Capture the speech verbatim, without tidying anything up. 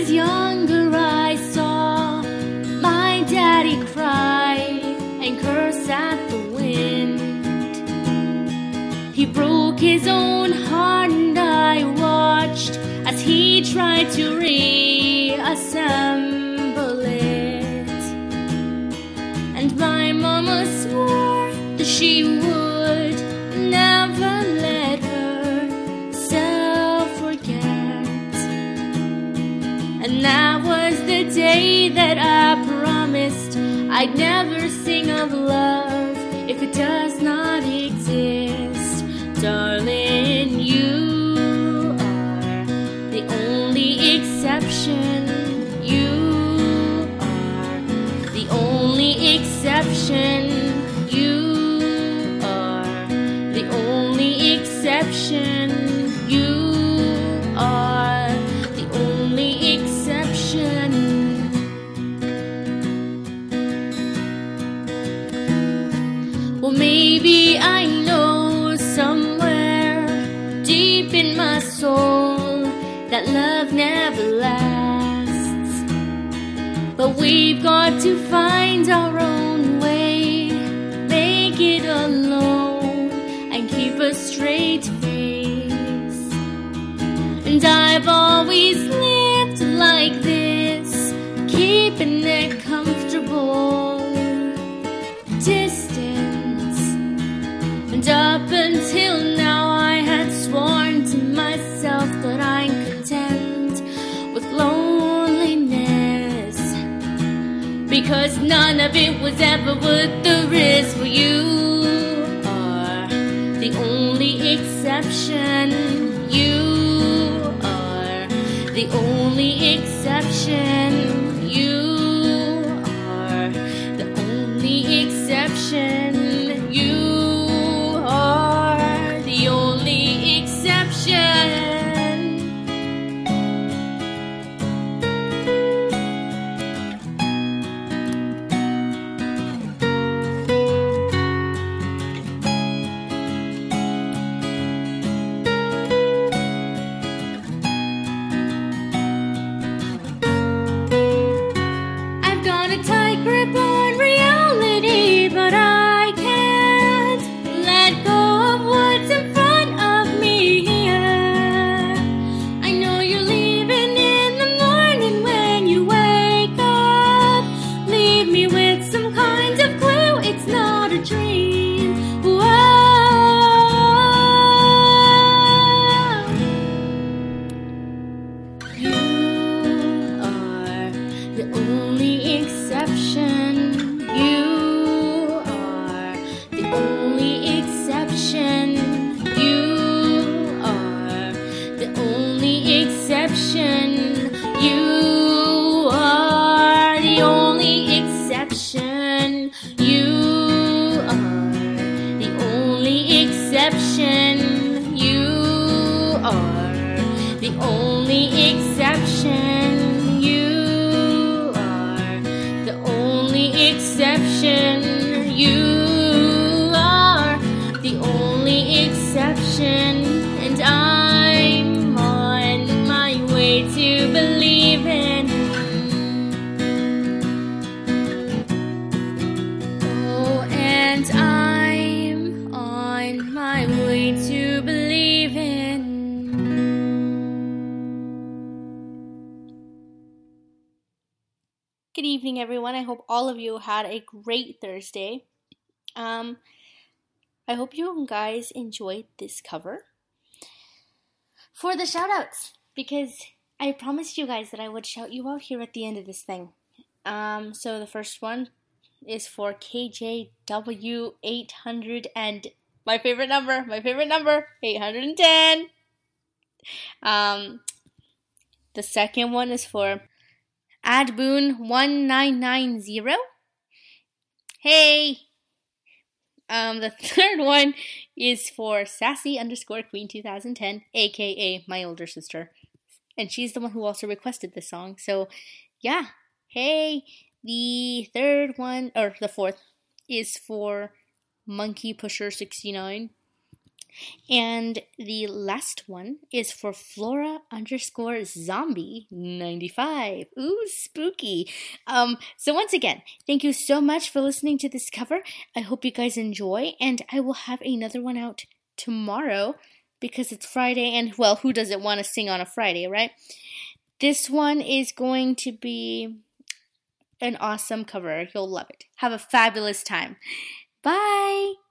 was younger, I saw my daddy cry and curse at the wind. He broke his own heart and I watched as he tried to reassemble it. And my mama swore that she would never let herself forget. And that was the day that I promised I'd never sing of love if it does not exist. Darling, you are the only exception. You are the only exception. You are the only exception. You are the only exception. Well, maybe I know somewhere deep in my soul that love never lasts. But we've got to find our own way, make it alone, and keep a straight face. And I've always lived like this, keeping it comfortable distance. And up until now I had sworn to myself that I'm content with loneliness, because none of it was ever worth the risk. For you are the only exception. You are the only exception. You are the only exception. You are the only exception. I've got a tight grip on reality, but I can't let go of what's in front of me here. I know you're leaving in the morning when you wake up. Leave me with some kind of clue it's not a dream. Whoa. You are the only exception. You are the only exception. You are the only exception. You are the only exception. You are the only exception. You are the only exception. You are the only exception. You are the only exception. And I'm on my way to believing. Oh, and I'm on my way to believing. Good evening, everyone. I hope all of you had a great Thursday. Um, I hope you guys enjoyed this cover. For the shoutouts, because I promised you guys that I would shout you out here at the end of this thing. Um, so the first one is for K J W eight hundred and my favorite number, my favorite number, eight hundred ten. Um, the second one is for Adboon one nine nine zero. Hey! Um, the third one is for Sassy underscore Queen two thousand ten, aka my older sister. And she's the one who also requested this song. So, yeah. Hey! The third one, or the fourth, is for Monkey Pusher sixty-nine. And the last one is for Flora underscore zombie ninety-five. Ooh, spooky. Um, so once again, thank you so much for listening to this cover. I hope you guys enjoy, and I will have another one out tomorrow because it's Friday, and well, who doesn't want to sing on a Friday, right? This one is going to be an awesome cover. You'll love it. Have a fabulous time. Bye!